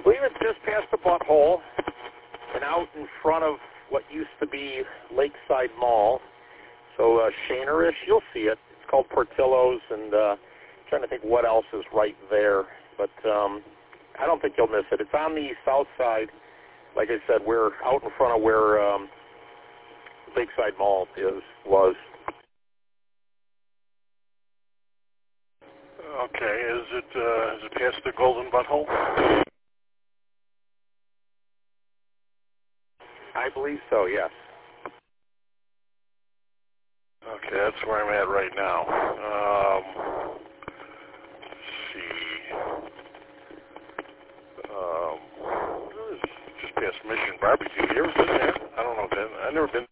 believe it's just past the butthole and out in front of what used to be Lakeside Mall. So Shaner-ish, you'll see it. It's called Portillo's, and trying to think what else is right there. But I don't think you'll miss it. It's on the south side. Like I said, we're out in front of where Lakeside Mall was. Okay, is it past the Golden Butthole? I believe so, yes. Okay, that's where I'm at right now. Let's see. Just past Mission Barbecue. You ever been there? I don't know. I've never been.